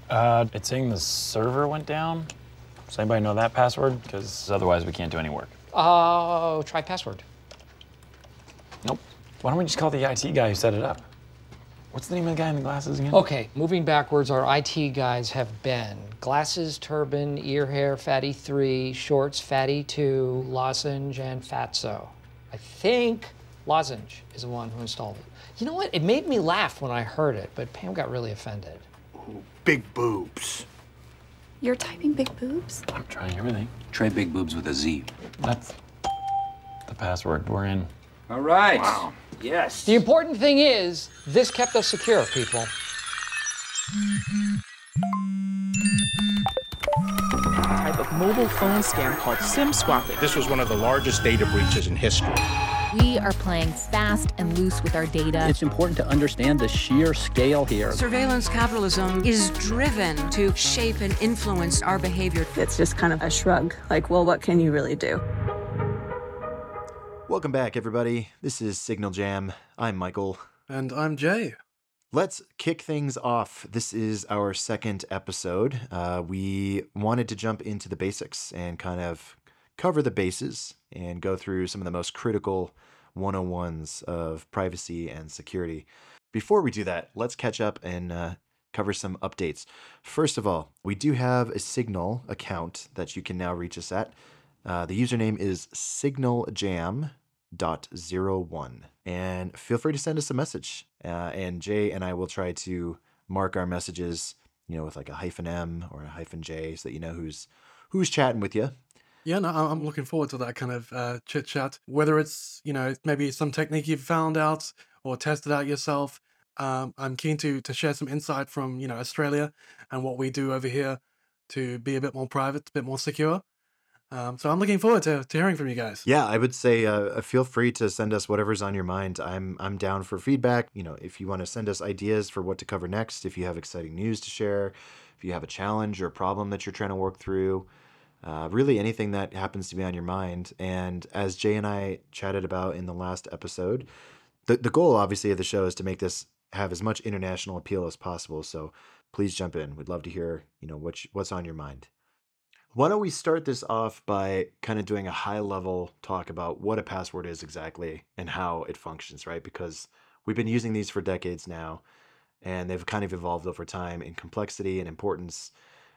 It's saying the server went down. Does anybody know that password? Because otherwise we can't do any work. Oh, try password. Nope. Why don't we just call the IT guy who set it up? What's the name of the guy in the glasses again? Okay, moving backwards, our IT guys have been Glasses, Turban, Ear Hair, Fatty 3, Shorts, Fatty 2, Lozenge, and Fatso. I think Lozenge is the one who installed it. You know what? It made me laugh when I heard it, but Pam got really offended. Ooh, big boobs. You're typing big boobs? I'm trying everything. Try big boobs with a Z. That's the password. We're in. All right. Wow. Yes. The important thing is, this kept us secure, people. Type of mobile phone scam called SIM swapping. This was one of the largest data breaches in history. We are playing fast and loose with our data. It's important to understand the sheer scale here. Surveillance capitalism is driven to shape and influence our behavior. It's just kind of a shrug, like, well, what can you really do? Welcome back, everybody. This is Signal Jam. I'm Michael. And I'm Jay. Let's kick things off. This is our second episode. We wanted to jump into the basics and kind of cover the bases and go through some of the most critical 101s of privacy and security. Before we do that, let's catch up and cover some updates. First of all, we do have a Signal account that you can now reach us at. The username is signaljam.01. And feel free to send us a message. And Jay and I will try to mark our messages, with like a -M or a -J so that you know who's chatting with you. Yeah, no, I'm looking forward to that kind of chit chat. Whether it's, maybe some technique you've found out or tested out yourself. I'm keen to share some insight from, Australia and what we do over here to be a bit more private, a bit more secure. So I'm looking forward to hearing from you guys. Yeah, I would say feel free to send us whatever's on your mind. I'm down for feedback. If you want to send us ideas for what to cover next, if you have exciting news to share, if you have a challenge or a problem that you're trying to work through, really anything that happens to be on your mind. And as Jay and I chatted about in the last episode, the goal obviously of the show is to make this have as much international appeal as possible. So please jump in. We'd love to hear, what's on your mind. Why don't we start this off by kind of doing a high level talk about what a password is exactly and how it functions, right? Because we've been using these for decades now, and they've kind of evolved over time in complexity and importance.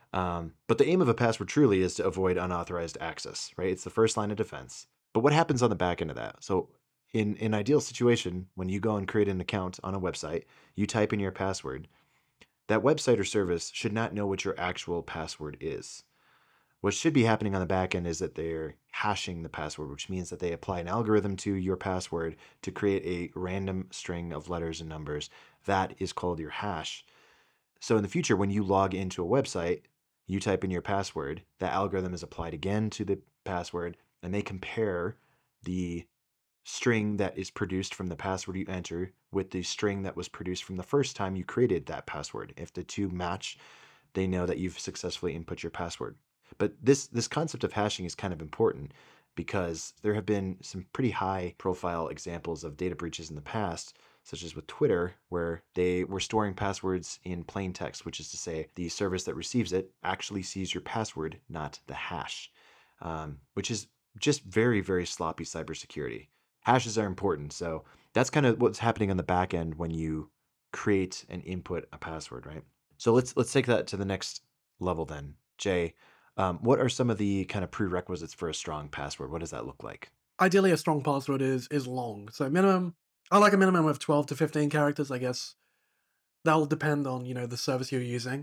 But the aim of a password truly is to avoid unauthorized access, right? It's the first line of defense. But what happens on the back end of that? So in an ideal situation, when you go and create an account on a website, you type in your password. That website or service should not know what your actual password is. What should be happening on the back end is that they're hashing the password, which means that they apply an algorithm to your password to create a random string of letters and numbers. That is called your hash. So in the future, when you log into a website, you type in your password, that algorithm is applied again to the password, and they compare the string that is produced from the password you enter with the string that was produced from the first time you created that password. If the two match, they know that you've successfully input your password. But this concept of hashing is kind of important because there have been some pretty high profile examples of data breaches in the past, such as with Twitter, where they were storing passwords in plain text, which is to say the service that receives it actually sees your password, not the hash, which is just very, very sloppy cybersecurity. Hashes are important. So that's kind of what's happening on the back end when you create and input a password, right? So let's take that to the next level then. Jay, what are some of the kind of prerequisites for a strong password? What does that look like? Ideally, a strong password is long. So I like a minimum of 12 to 15 characters, I guess. That will depend on, the service you're using.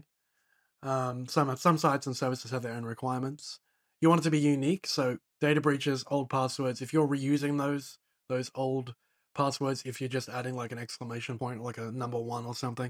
Some sites and services have their own requirements. You want it to be unique, so data breaches, old passwords, if you're reusing those old passwords, if you're just adding like an exclamation point, like a number 1 or something,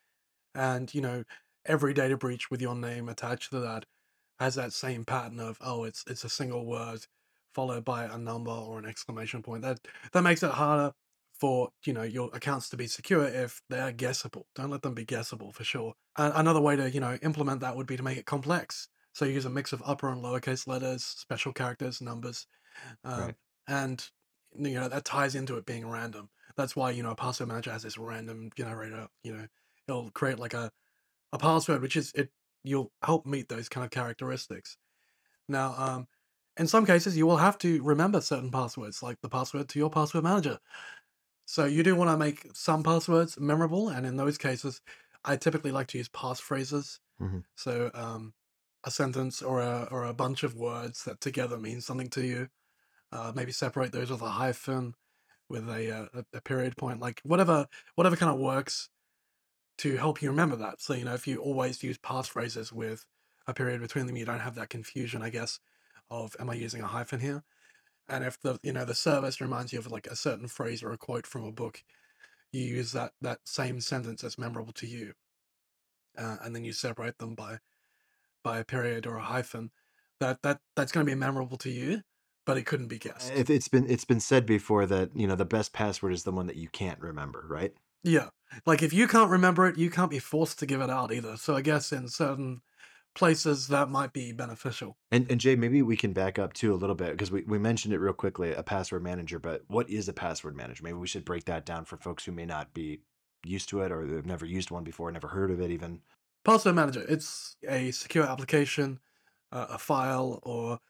and, every data breach with your name attached to that has that same pattern of, it's a single word followed by a number or an exclamation point. That makes it harder for, your accounts to be secure if they're guessable. Don't let them be guessable for sure. Another way to, implement that would be to make it complex. So you use a mix of upper and lowercase letters, special characters, numbers. Right. And, that ties into it being random. That's why, a password manager has this random generator, it'll create like a a password which is you'll help meet those kind of characteristics. Now, in some cases, you will have to remember certain passwords, like the password to your password manager. So you do want to make some passwords memorable, and in those cases, I typically like to use passphrases. So a sentence or a bunch of words that together mean something to you. Maybe separate those with a hyphen, with a period point, like whatever kind of works to help you remember that. So if you always use passphrases with a period between them, you don't have that confusion, I guess, of am I using a hyphen here? And if the service reminds you of like a certain phrase or a quote from a book, you use that same sentence as memorable to you, and then you separate them by a period or a hyphen. That's going to be memorable to you, but it couldn't be guessed. It's been said before that the best password is the one that you can't remember, right? Yeah, like if you can't remember it, you can't be forced to give it out either. So I guess in certain places that might be beneficial. And Jay, maybe we can back up too a little bit, because we mentioned it real quickly, a password manager, but what is a password manager? Maybe we should break that down for folks who may not be used to it, or they've never used one before, never heard of it even. Password manager, it's a secure application, a file, or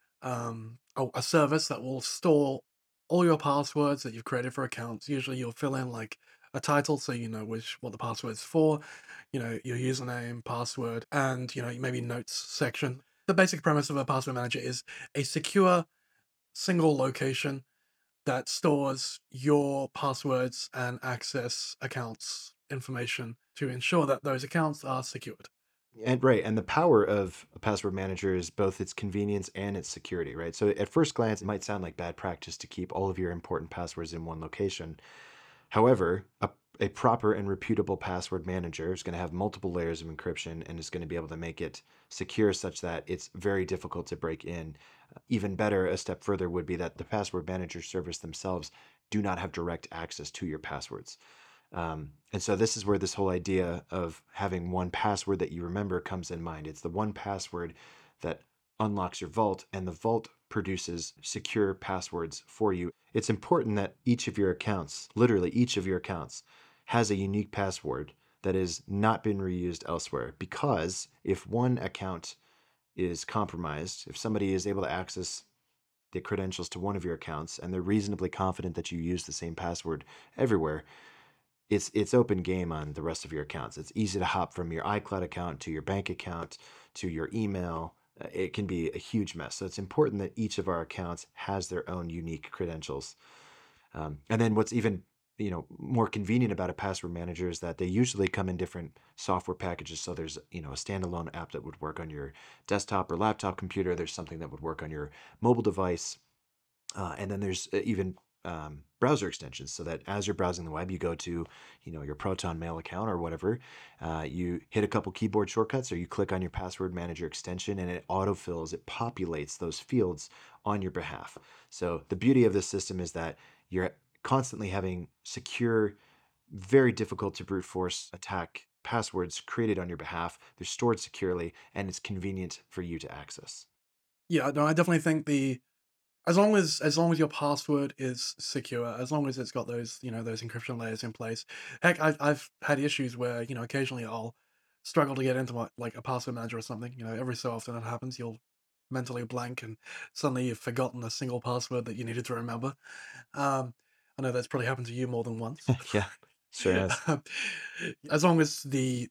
a service that will store all your passwords that you've created for accounts. Usually you'll fill in like a title, so you know what the password's for, your username, password, and maybe notes section. The basic premise of a password manager is a secure single location that stores your passwords and access accounts information to ensure that those accounts are secured. And the power of a password manager is both its convenience and its security, right? So at first glance, it might sound like bad practice to keep all of your important passwords in one location. However, a proper and reputable password manager is going to have multiple layers of encryption and is going to be able to make it secure such that it's very difficult to break in. Even better, a step further would be that the password manager service themselves do not have direct access to your passwords. And so this is where this whole idea of having one password that you remember comes in mind. It's the one password that unlocks your vault, and the vault produces secure passwords for you. It's important that each of your accounts, literally each of your accounts, has a unique password that has not been reused elsewhere, because if one account is compromised, if somebody is able to access the credentials to one of your accounts and they're reasonably confident that you use the same password everywhere, it's open game on the rest of your accounts. It's easy to hop from your iCloud account to your bank account to your email. It can be a huge mess. So it's important that each of our accounts has their own unique credentials. And then what's even more convenient about a password manager is that they usually come in different software packages. So there's a standalone app that would work on your desktop or laptop computer. There's something that would work on your mobile device. And then there's even browser extensions, so that as you're browsing the web, you go to your Proton Mail account or whatever, you hit a couple keyboard shortcuts, or you click on your password manager extension, and it autofills, it populates those fields on your behalf. So the beauty of this system is that you're constantly having secure, very difficult to brute force attack passwords created on your behalf. They're stored securely, and it's convenient for you to access. Yeah, no, I definitely think as long as your password is secure, as long as it's got those those encryption layers in place. Heck, I've had issues where occasionally I'll struggle to get into a password manager or something. Every so often it happens. You'll mentally blank and suddenly you've forgotten a single password that you needed to remember. I know that's probably happened to you more than once. Yeah, sure has. As long as the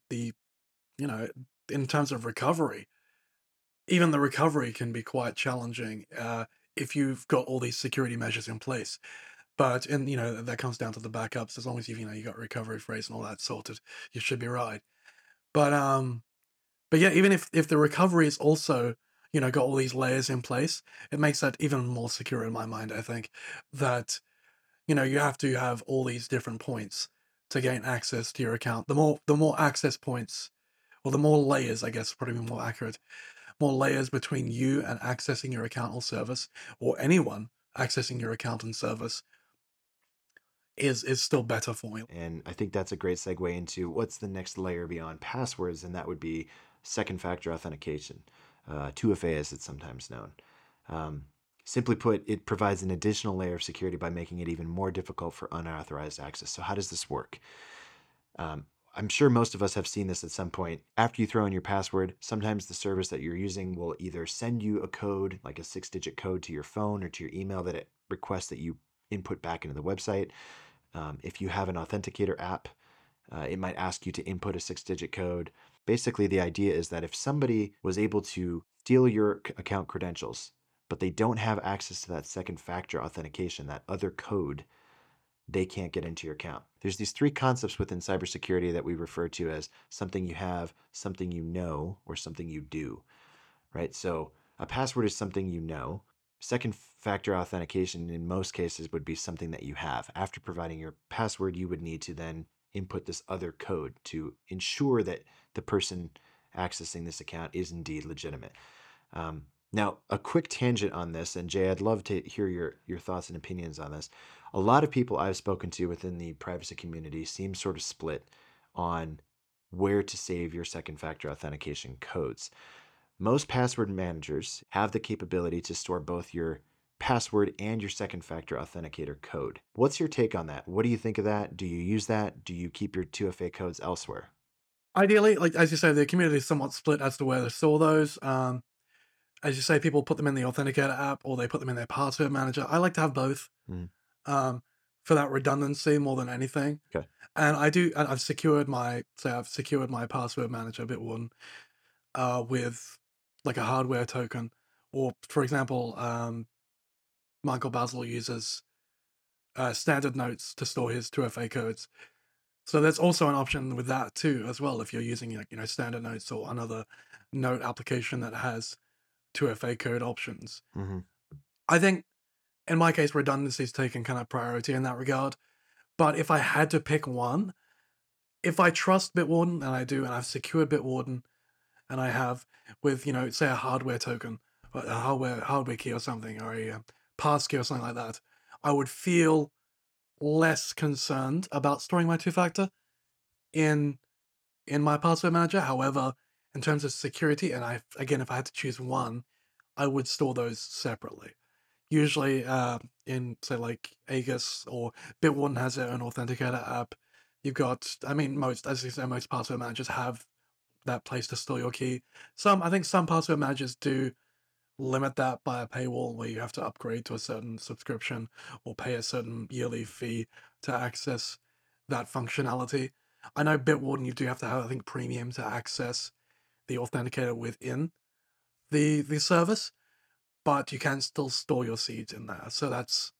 in terms of recovery, even the recovery can be quite challenging if you've got all these security measures in place. But that comes down to the backups. As long as you got recovery phrase and all that sorted, you should be right. But yeah, even if the recovery is also got all these layers in place, it makes that even more secure in my mind. I think that you have to have all these different points to gain access to your account. The more access points, or the more layers, I guess, probably more accurate, more layers between you and accessing your account or service, or anyone accessing your account and service, is still better for you. And I think that's a great segue into what's the next layer beyond passwords, and that would be second factor authentication, 2FA as it's sometimes known. Simply put, it provides an additional layer of security by making it even more difficult for unauthorized access. So how does this work? I'm sure most of us have seen this at some point. After you throw in your password, sometimes the service that you're using will either send you a code, like a 6-digit code to your phone or to your email that it requests that you input back into the website. If you have an authenticator app, it might ask you to input a 6-digit code. Basically, the idea is that if somebody was able to steal your account credentials, but they don't have access to that second factor authentication, that other code, they can't get into your account. There's these 3 concepts within cybersecurity that we refer to as something you have, something you know, or something you do, right? So a password is something you know. Second factor authentication in most cases would be something that you have. After providing your password, you would need to then input this other code to ensure that the person accessing this account is indeed legitimate. Now, a quick tangent on this, and Jay, I'd love to hear your thoughts and opinions on this. A lot of people I've spoken to within the privacy community seem sort of split on where to save your second factor authentication codes. Most password managers have the capability to store both your password and your second factor authenticator code. What's your take on that? What do you think of that? Do you use that? Do you keep your 2FA codes elsewhere? Ideally, like as you say, the community is somewhat split as to where to store those. As you say, people put them in the Authenticator app or they put them in their password manager. I like to have both for that redundancy more than anything. Okay. And I've secured my password manager, Bitwarden, with like a hardware token. Or, for example, Michael Basil uses standard notes to store his 2FA codes. So there's also an option with that too, as well, if you're using standard notes or another note application that has 2FA code options. Mm-hmm. I think in my case, redundancy is taking kind of priority in that regard. But if I had to pick one, if I trust Bitwarden, and I do, and I've secured Bitwarden, and I have with, say a hardware token, or a hardware key or something, or a passkey or something like that, I would feel less concerned about storing my 2-factor in my password manager. However, in terms of security, and if I had to choose one, I would store those separately. Usually in, say, like Aegis or Bitwarden has their own authenticator app. You've got, most password managers have that place to store your key. I think some password managers do limit that by a paywall where you have to upgrade to a certain subscription or pay a certain yearly fee to access that functionality. I know Bitwarden, you do have to have, I think, premium to access the authenticator within the service, but you can still store your seeds in there. So that's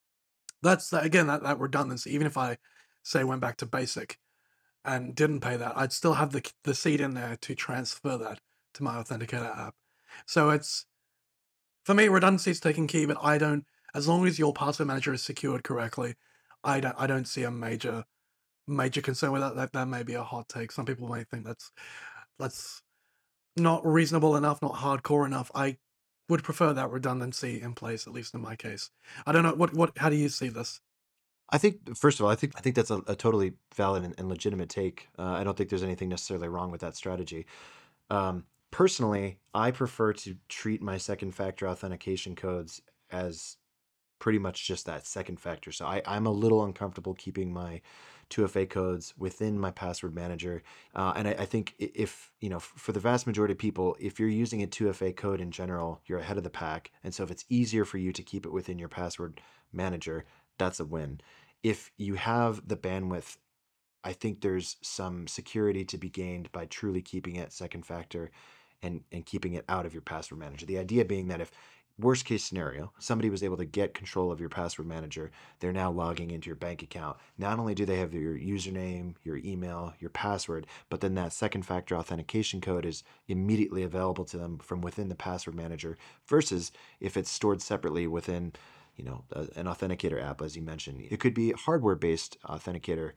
again, that redundancy. Even if I, say, went back to basic and didn't pay that, I'd still have the seed in there to transfer that to my authenticator app. So it's, for me, redundancy is taking key, but I don't, as long as your password manager is secured correctly, I don't see a major concern with that. That may be a hot take. Some people may think that's not reasonable enough, not hardcore enough. I would prefer that redundancy in place, at least in my case. I don't know, how do you see this? I think, first of all, I think that's a totally valid and legitimate take. I don't think there's anything necessarily wrong with that strategy. Personally, I prefer to treat my second factor authentication codes as pretty much just that, second factor. So I'm a little uncomfortable keeping my 2FA codes within my password manager. And I think if, for the vast majority of people, if you're using a 2FA code in general, you're ahead of the pack. And so if it's easier for you to keep it within your password manager, that's a win. If you have the bandwidth, I think there's some security to be gained by truly keeping it second factor and keeping it out of your password manager. The idea being that if, worst case scenario, somebody was able to get control of your password manager, they're now logging into your bank account. Not only do they have your username, your email, your password, but then that second factor authentication code is immediately available to them from within the password manager, versus if it's stored separately within, an authenticator app, as you mentioned. It could be hardware-based authenticator.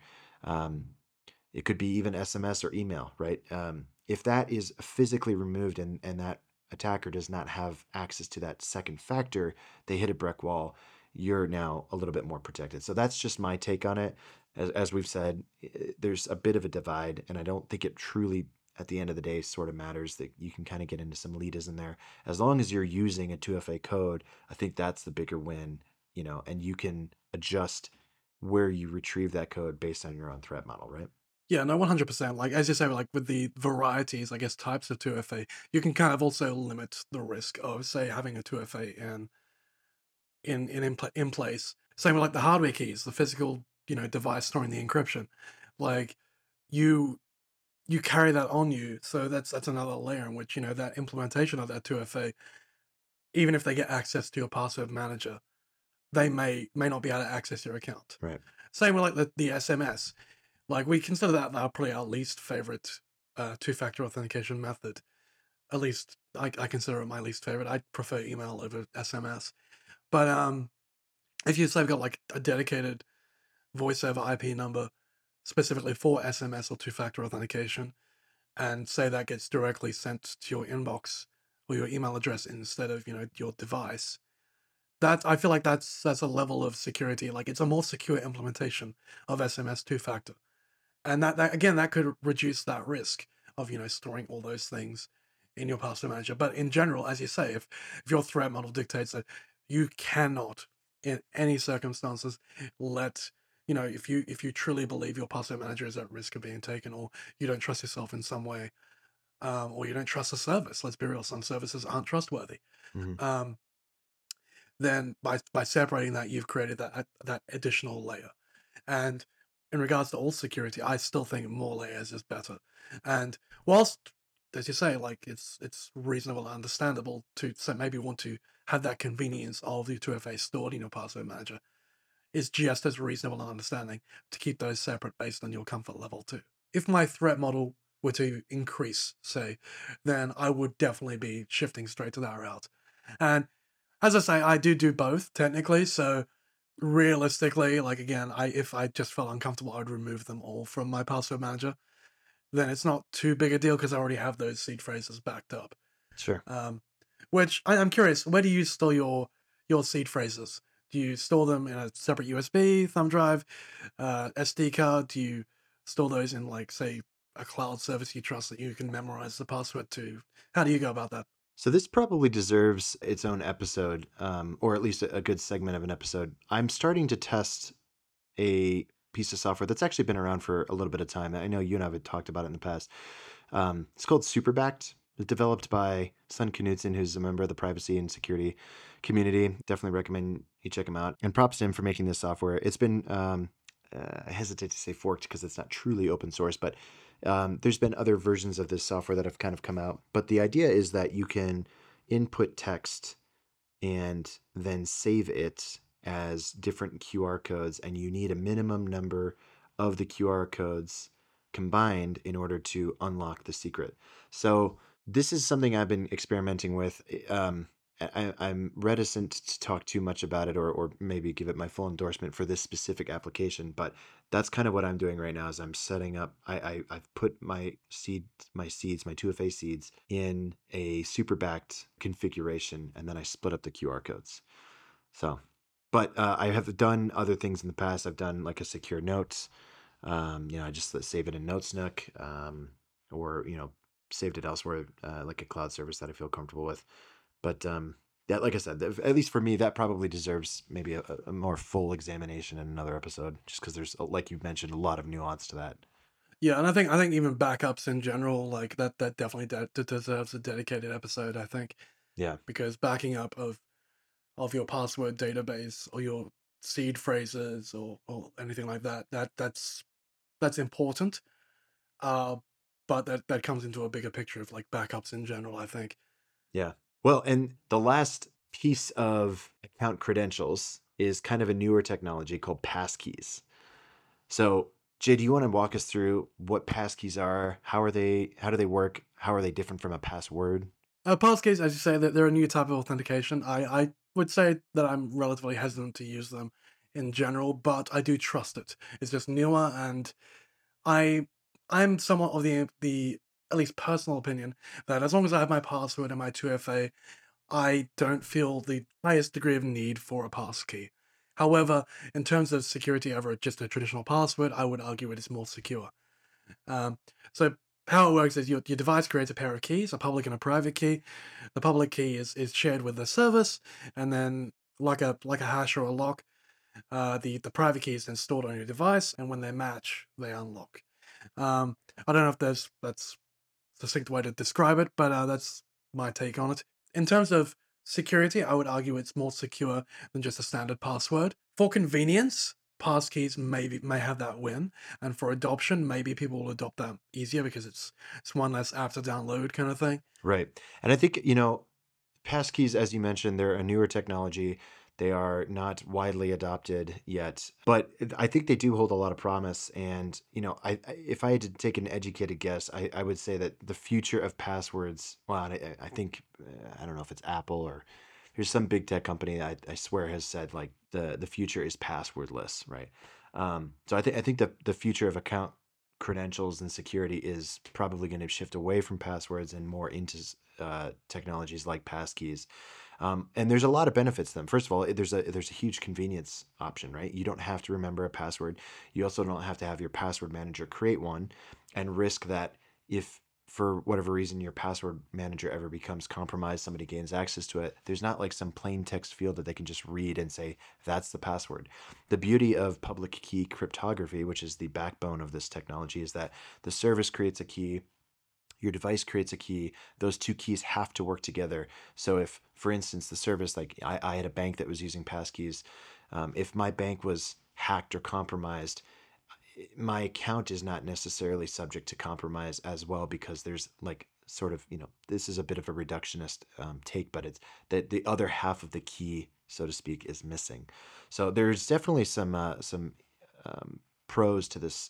It could be even SMS or email, right? If that is physically removed and that attacker does not have access to that second factor, they hit a brick wall. You're now a little bit more protected. So that's just my take on it. As we've said, there's a bit of a divide, and I don't think it truly, at the end of the day, sort of matters. That you can kind of get into some elitism there. As long as you're using a 2FA code, I think that's the bigger win, and you can adjust where you retrieve that code based on your own threat model, right? Yeah, no, 100%. Like, as you say, like with the varieties, I guess, types of 2FA, you can kind of also limit the risk of, say, having a 2FA in place. Same with like the hardware keys, the physical, device storing the encryption. Like, you you carry that on you, so that's another layer in which, that implementation of that 2FA, even if they get access to your password manager, they may not be able to access your account. Right. Same with like the SMS. Like, we consider that probably our least favorite two-factor authentication method. At least I consider it my least favorite. I prefer email over SMS. But if you say you've got like a dedicated voice over IP number specifically for SMS or two-factor authentication, and say that gets directly sent to your inbox or your email address instead of, your device, that I feel like that's a level of security. Like, it's a more secure implementation of SMS two-factor. And that again, that could reduce that risk of, storing all those things in your password manager. But in general, as you say, if your threat model dictates that you cannot, in any circumstances, let if you truly believe your password manager is at risk of being taken, or you don't trust yourself in some way, or you don't trust the service. Let's be real, some services aren't trustworthy. Mhm. Then by separating that, you've created that additional layer. And in regards to all security, I still think more layers is better. And whilst, as you say, like, it's reasonable and understandable to maybe want to have that convenience of the 2FA stored in your password manager, it's just as reasonable and understanding to keep those separate based on your comfort level too. If my threat model were to increase, say, then I would definitely be shifting straight to that route. And as I say, I do both technically, so realistically, like, again, if I just felt uncomfortable, I would remove them all from my password manager. Then it's not too big a deal because I already have those seed phrases backed up. Sure. Which I'm curious, where do you store your seed phrases? Do you store them in a separate USB, thumb drive, SD card? Do you store those in, like, say, a cloud service you trust that you can memorize the password to? How do you go about that? So this probably deserves its own episode, or at least a good segment of an episode. I'm starting to test a piece of software that's actually been around for a little bit of time. I know you and I have talked about it in the past. It's called Superbacked. It's developed by Sun Knudsen, who's a member of the privacy and security community. Definitely recommend you check him out. And props to him for making this software. It's been, I hesitate to say forked because it's not truly open source, but there's been other versions of this software that have kind of come out. But the idea is that you can input text and then save it as different QR codes, and you need a minimum number of the QR codes combined in order to unlock the secret. So this is something I've been experimenting with. I'm reticent to talk too much about it, or maybe give it my full endorsement for this specific application, but that's kind of what I'm doing right now. Is I'm setting up. I've put my 2FA seeds in a Superbacked configuration, and then I split up the QR codes. So, but I have done other things in the past. I've done like a secure notes. I just save it in NotesNook, or saved it elsewhere, like a cloud service that I feel comfortable with. But yeah, like I said, at least for me, that probably deserves maybe a more full examination in another episode, just because there's, like you mentioned, a lot of nuance to that. Yeah, and I think even backups in general, like that definitely deserves a dedicated episode, I think. Yeah. Because backing up of your password database or your seed phrases or anything like that's important. But that comes into a bigger picture of like backups in general, I think. Yeah. Well, and the last piece of account credentials is kind of a newer technology called passkeys. So, Jay, do you want to walk us through what passkeys are? How do they work? How are they different from a password? Passkeys, as you say, that they're a new type of authentication. I would say that I'm relatively hesitant to use them in general, but I do trust it. It's just newer, and I'm somewhat of the at least personal opinion that as long as I have my password and my 2FA, I don't feel the highest degree of need for a passkey. However, in terms of security over just a traditional password, I would argue it is more secure. So how it works is your device creates a pair of keys, a public and a private key. The public key is shared with the service, and then like a hash or a lock, the private key is then stored on your device, and when they match, they unlock. I don't know if that's a succinct way to describe it, but that's my take on it. In terms of security, I would argue it's more secure than just a standard password. For convenience, passkeys may have that win, and for adoption, maybe people will adopt that easier because it's one less app to download kind of thing. Right. And I think, passkeys, as you mentioned, they're a newer technology. They are not widely adopted yet, but I think they do hold a lot of promise. And, if I had to take an educated guess, I would say that the future of passwords, well, I think, I don't know if it's Apple or there's some big tech company I swear has said like the future is passwordless, right? So I think the future of account credentials and security is probably going to shift away from passwords and more into technologies like passkeys. And there's a lot of benefits to them. First of all, there's a huge convenience option, right? You don't have to remember a password. You also don't have to have your password manager create one and risk that if for whatever reason your password manager ever becomes compromised, somebody gains access to it, there's not like some plain text field that they can just read and say, that's the password. The beauty of public key cryptography, which is the backbone of this technology, is that the service creates a key, your device creates a key, those two keys have to work together. So if, for instance, the service, like I had a bank that was using passkeys, if my bank was hacked or compromised, my account is not necessarily subject to compromise as well, because there's like sort of, this is a bit of a reductionist take, but it's that the other half of the key, so to speak, is missing. So there's definitely some pros to this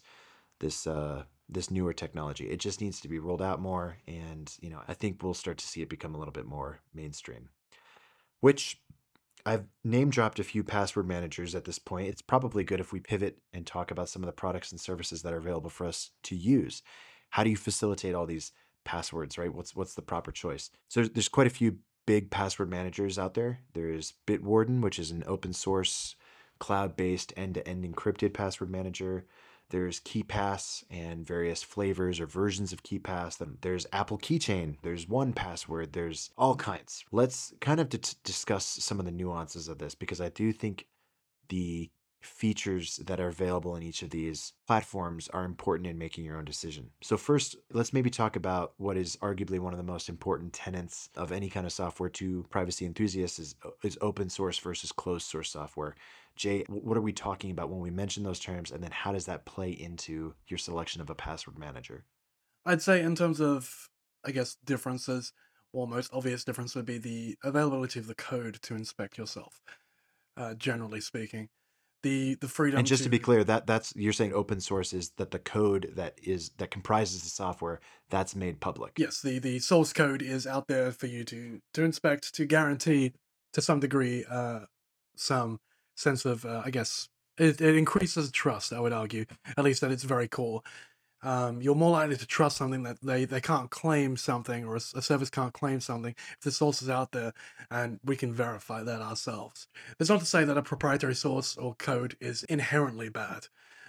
newer technology. It just needs to be rolled out more, and I think we'll start to see it become a little bit more mainstream. Which I've name dropped a few password managers at this point. It's probably good if we pivot and talk about some of the products and services that are available for us to use. How do you facilitate all these passwords, right? What's the proper choice? So there's quite a few big password managers out there. There's Bitwarden, which is an open source, cloud-based, end-to-end encrypted password manager. There's KeePass and various flavors or versions of KeePass. Then there's Apple Keychain. There's 1Password. There's all kinds. Let's kind of discuss some of the nuances of this, because I do think the features that are available in each of these platforms are important in making your own decision. So first, let's maybe talk about what is arguably one of the most important tenets of any kind of software to privacy enthusiasts is open source versus closed source software. Jay, what are we talking about when we mention those terms, and then how does that play into your selection of a password manager? I'd say in terms of, I guess, differences, well, most obvious difference would be the availability of the code to inspect yourself, generally speaking. The freedom. And just to be clear, that's you're saying open source is that the code that comprises the software that's made public. Yes, the source code is out there for you to inspect, to guarantee to some degree some sense of I guess it increases trust, I would argue, at least at its very core. You're more likely to trust something that they can't claim something, or a service can't claim something if the source is out there and we can verify that ourselves. That's not to say that a proprietary source or code is inherently bad,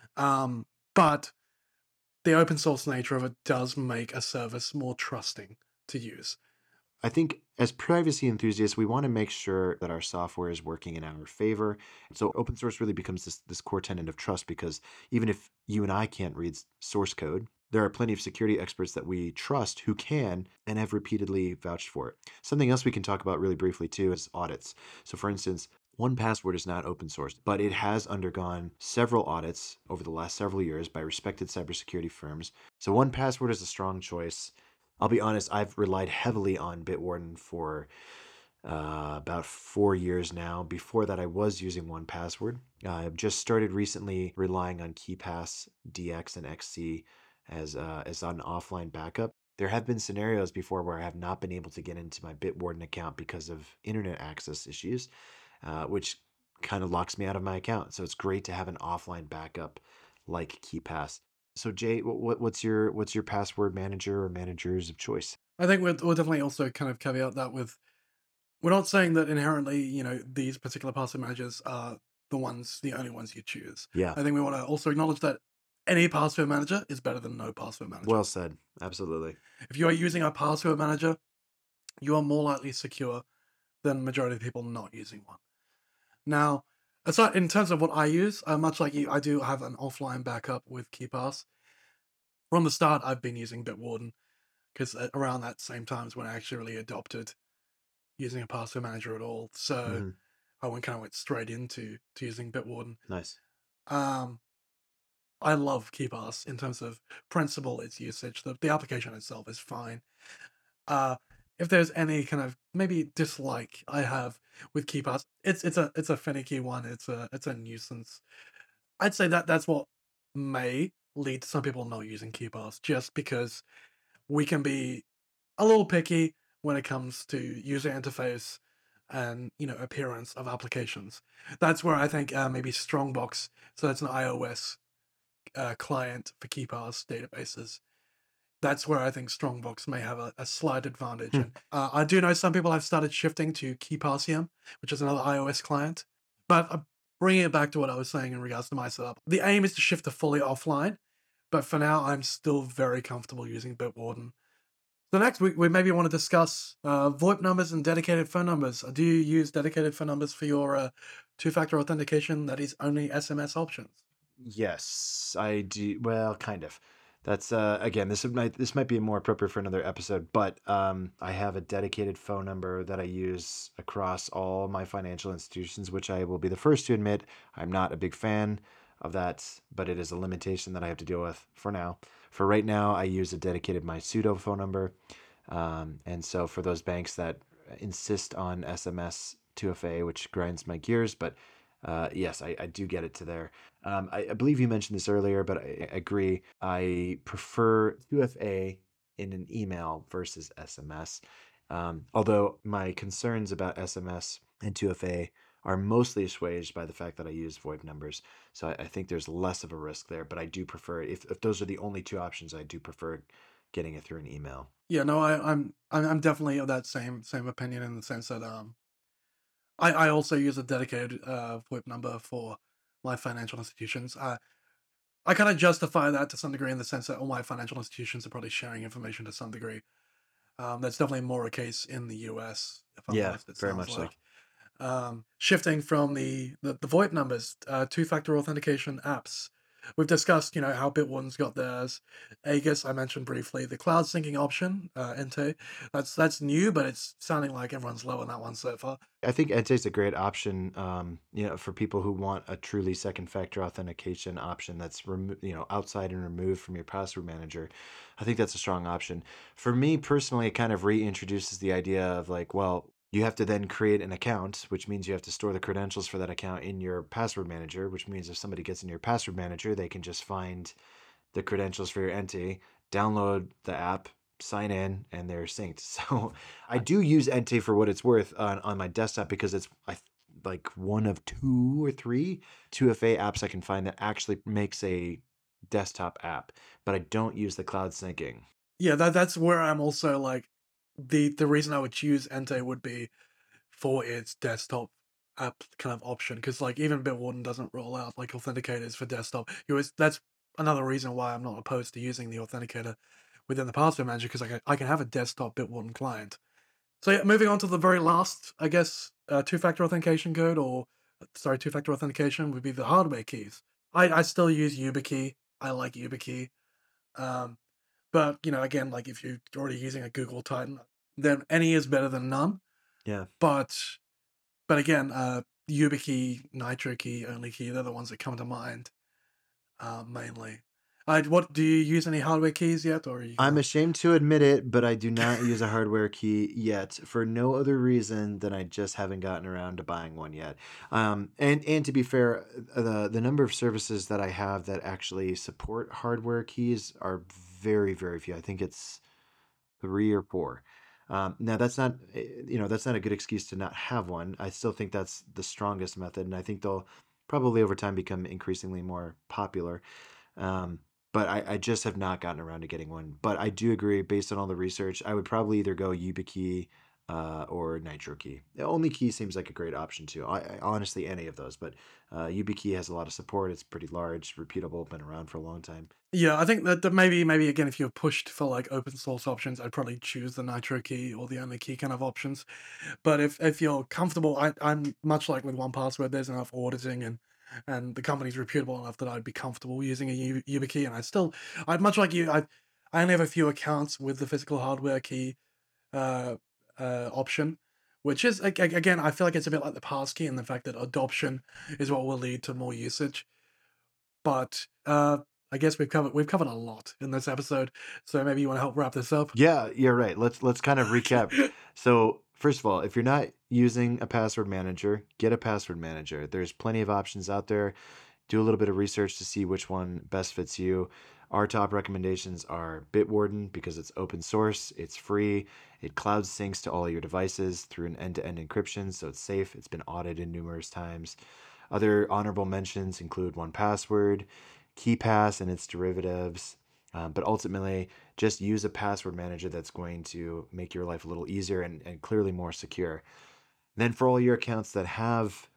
but the open source nature of it does make a service more trusting to use. I think as privacy enthusiasts, we want to make sure that our software is working in our favor. So open source really becomes this core tenet of trust, because even if you and I can't read source code, there are plenty of security experts that we trust who can and have repeatedly vouched for it. Something else we can talk about really briefly too is audits. So for instance, 1Password is not open source, but it has undergone several audits over the last several years by respected cybersecurity firms. So 1Password is a strong choice. I'll be honest, I've relied heavily on Bitwarden for about 4 years now. Before that, I was using 1Password. I've just started recently relying on KeePass, DX, and XC as an offline backup. There have been scenarios before where I have not been able to get into my Bitwarden account because of internet access issues, which kind of locks me out of my account. So it's great to have an offline backup like KeePass. So Jay, what's your password manager or managers of choice? I think we'll definitely also kind of caveat that with, we're not saying that inherently, these particular password managers are the only ones you choose. Yeah. I think we want to also acknowledge that any password manager is better than no password manager. Well said. Absolutely. If you are using a password manager, you are more likely secure than the majority of people not using one. Now, aside in terms of what I use, much like you, I do have an offline backup with KeePass. from the start, I've been using Bitwarden because around that same time is when I actually really adopted using a password manager at all. So I went straight into using Bitwarden. Nice. I love KeePass in terms of principle, its usage. The application itself is fine. If there's any kind of maybe dislike I have with KeePass, it's a finicky one. It's a nuisance. I'd say that's what may lead to some people not using KeePass, just because we can be a little picky when it comes to user interface and appearance of applications. That's where I think maybe Strongbox, so that's an iOS client for KeePass databases. That's where I think Strongbox may have a slight advantage. And I do know some people have started shifting to KeePassium, which is another iOS client. But bringing it back to what I was saying in regards to my setup, the aim is to shift to fully offline. But for now, I'm still very comfortable using Bitwarden. So next, we maybe want to discuss VoIP numbers and dedicated phone numbers. Do you use dedicated phone numbers for your two-factor authentication that is only SMS options? Yes, I do. Well, kind of. That's again, this might be more appropriate for another episode, but I have a dedicated phone number that I use across all my financial institutions, which I will be the first to admit I'm not a big fan of that, but it is a limitation that I have to deal with for now. For right now, I use a dedicated MySudo phone number, and so for those banks that insist on SMS 2FA, which grinds my gears, but yes, I do get it to there. I believe you mentioned this earlier, but I agree. I prefer 2FA in an email versus SMS. Although my concerns about SMS and 2FA are mostly assuaged by the fact that I use VoIP numbers. So I think there's less of a risk there, but I do prefer, if those are the only two options, I do prefer getting it through an email. Yeah, no, I'm definitely of that same opinion in the sense that I also use a dedicated VoIP number for my financial institutions. I kind of justify that to some degree in the sense that all my financial institutions are probably sharing information to some degree. That's definitely more a case in the US, if I'm honest. It very sounds much like. Shifting from the VoIP numbers, two-factor authentication apps. We've discussed, how Bitwarden's got theirs. Aegis, I mentioned briefly. The cloud syncing option, Ente, that's new, but it's sounding like everyone's low on that one so far. I think Ente's a great option, for people who want a truly second-factor authentication option that's outside and removed from your password manager. I think that's a strong option. For me personally, it kind of reintroduces the idea of like, well, you have to then create an account, which means you have to store the credentials for that account in your password manager, which means if somebody gets in your password manager, they can just find the credentials for your Ente, download the app, sign in, and they're synced. So I do use Ente for what it's worth on my desktop because it's like one of 2 or 3 2FA apps I can find that actually makes a desktop app, but I don't use the cloud syncing. Yeah, that's where I'm also like, the reason I would choose Ente would be for its desktop app kind of option, because like even Bitwarden doesn't roll out like authenticators for desktop. That's another reason why I'm not opposed to using the authenticator within the password manager, because I can have a desktop Bitwarden client. So yeah, moving on to the very last, I guess, two-factor authentication two-factor authentication would be the hardware keys. I still use YubiKey. I like YubiKey. But, again, like if you're already using a Google Titan, then any is better than none. Yeah. But again, YubiKey, NitroKey, OnlyKey, they're the ones that come to mind mainly. What do you use any hardware keys yet, or I'm ashamed to admit it, but I do not use a hardware key yet for no other reason than I just haven't gotten around to buying one yet. And to be fair, the number of services that I have that actually support hardware keys are very, very few. I think it's 3 or 4. Now that's not a good excuse to not have one. I still think that's the strongest method, and I think they'll probably over time become increasingly more popular. But I just have not gotten around to getting one. But I do agree, based on all the research, I would probably either go YubiKey or NitroKey. OnlyKey seems like a great option too. I honestly, any of those, but YubiKey has a lot of support. It's pretty large, reputable, been around for a long time. Yeah, I think that maybe again, if you're pushed for like open source options, I'd probably choose the NitroKey or the OnlyKey kind of options. But if you're comfortable, I'm much like with 1Password, there's enough auditing and and the company's reputable enough that I'd be comfortable using a YubiKey. And I'd much like you, I only have a few accounts with the physical hardware key option, which is again, I feel like it's a bit like the passkey in the fact that adoption is what will lead to more usage. But I guess we've covered a lot in this episode, so maybe you want to help wrap this up. Yeah, you're right. Let's kind of recap. So first of all, if you're not using a password manager, get a password manager. There's plenty of options out there. Do a little bit of research to see which one best fits you. Our top recommendations are Bitwarden because it's open source, it's free, it cloud syncs to all your devices through an end-to-end encryption, so it's safe. It's been audited numerous times. Other honorable mentions include 1Password, KeePass and its derivatives, but ultimately just use a password manager that's going to make your life a little easier and clearly more secure. And then for all your accounts that have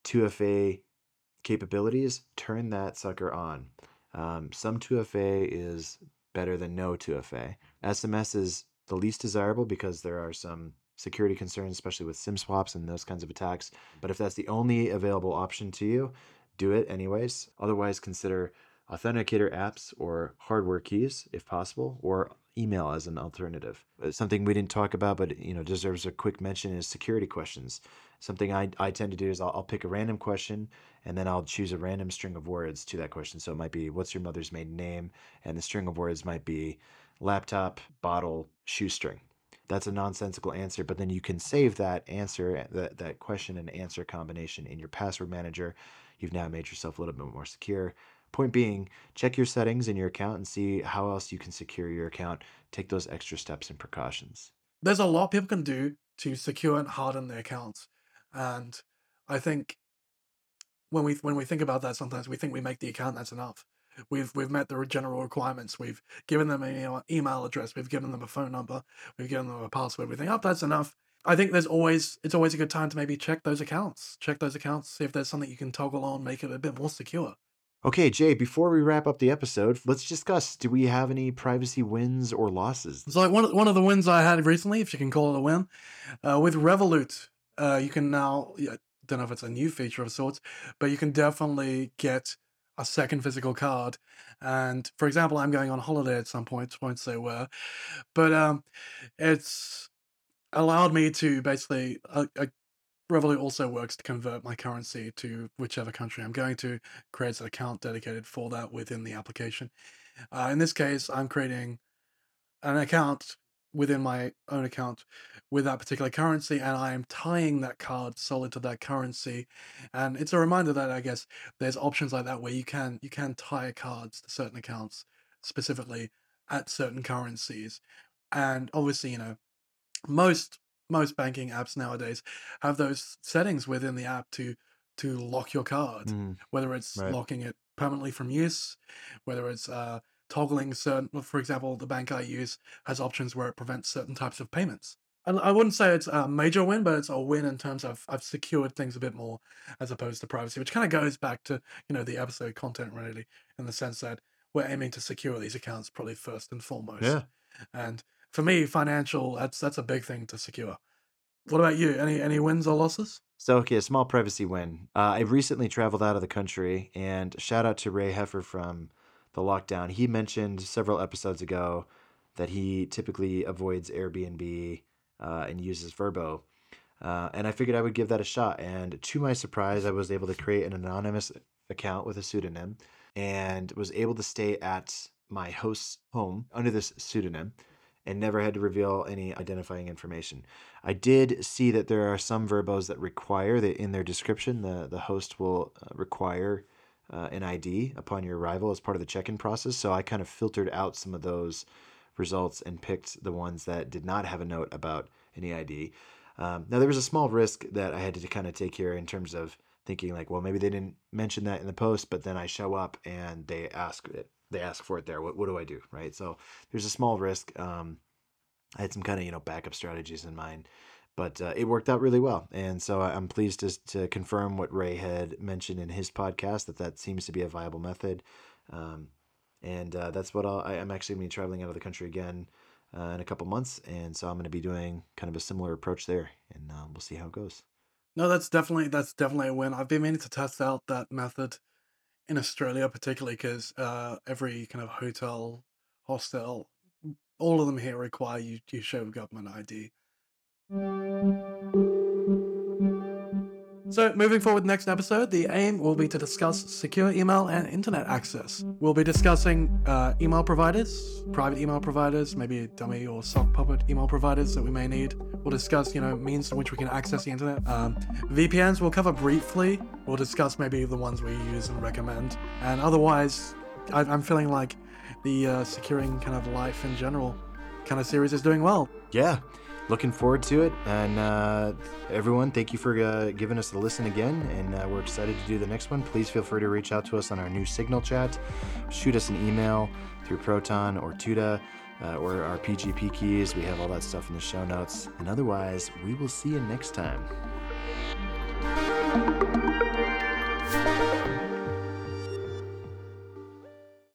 2FA capabilities, turn that sucker on. Some 2FA is better than no 2FA. SMS is the least desirable because there are some security concerns, especially with SIM swaps and those kinds of attacks. But if that's the only available option to you, do it anyways. Otherwise, consider authenticator apps or hardware keys if possible, or email as an alternative. Something we didn't talk about but deserves a quick mention is security questions. Something I tend to do is I'll pick a random question and then I'll choose a random string of words to that question. So it might be, what's your mother's maiden name? And the string of words might be laptop, bottle, shoestring. That's a nonsensical answer, but then you can save that answer, that question and answer combination in your password manager. You've now made yourself a little bit more secure. Point being, check your settings in your account and see how else you can secure your account. Take those extra steps and precautions. There's a lot people can do to secure and harden their accounts. And I think when we think about that, sometimes we think we make the account, that's enough. We've met the general requirements. We've given them an email address. We've given them a phone number. We've given them a password. We think, oh, that's enough. I think it's always a good time to maybe check those accounts. See if there's something you can toggle on, make it a bit more secure. Okay, Jay, before we wrap up the episode, let's discuss, do we have any privacy wins or losses? So one of the wins I had recently, if you can call it a win, with Revolut, you can now, I don't know if it's a new feature of sorts, but you can definitely get a second physical card. And for example, I'm going on holiday at some point, won't say where, but it's allowed me to basically, Revolut also works to convert my currency to whichever country I'm going to, creates an account dedicated for that within the application. In this case, I'm creating an account within my own account with that particular currency, and I am tying that card solid to that currency. And it's a reminder that I guess there's options like that where you can tie cards to certain accounts specifically at certain currencies. And obviously, most banking apps nowadays have those settings within the app to lock your card, whether it's locking it permanently from use, whether it's toggling certain, for example, the bank I use has options where it prevents certain types of payments. And I wouldn't say it's a major win, but it's a win in terms of I've secured things a bit more as opposed to privacy, which kind of goes back to, the episode content really, in the sense that we're aiming to secure these accounts probably first and foremost. Yeah. And for me, financial, that's a big thing to secure. What about you? Any wins or losses? So, okay, a small privacy win. I recently traveled out of the country, and shout out to Ray Heffer from The Lockdown. He mentioned several episodes ago that he typically avoids Airbnb and uses Vrbo. And I figured I would give that a shot. And to my surprise, I was able to create an anonymous account with a pseudonym and was able to stay at my host's home under this pseudonym and never had to reveal any identifying information. I did see that there are some Vrbos that require that in their description, the host will require an ID upon your arrival as part of the check-in process. So I kind of filtered out some of those results and picked the ones that did not have a note about any ID. Now, there was a small risk that I had to kind of take here in terms of thinking like, well, maybe they didn't mention that in the post, but then I show up and they ask for it there. What do I do, right? So there's a small risk. I had some kind of, backup strategies in mind, but it worked out really well. And so I'm pleased to confirm what Ray had mentioned in his podcast, that seems to be a viable method. And that's what I'm actually going to be traveling out of the country again in a couple months. And so I'm going to be doing kind of a similar approach there, and we'll see how it goes. No, that's definitely a win. I've been meaning to test out that method in Australia, particularly because every kind of hotel, hostel, all of them here require you show government ID. So, moving forward, next episode, the aim will be to discuss secure email and internet access. We'll be discussing email providers, private email providers, maybe dummy or sock puppet email providers that we may need. We'll discuss, means in which we can access the internet. VPNs we'll cover briefly. We'll discuss maybe the ones we use and recommend. And otherwise, I'm feeling like the securing kind of life in general kind of series is doing well. Yeah. Looking forward to it, and everyone, thank you for giving us a listen again, and we're excited to do the next one. Please feel free to reach out to us on our new Signal chat, shoot us an email through Proton or Tuda, or our PGP keys. We have all that stuff in the show notes, and otherwise, we will see you next time.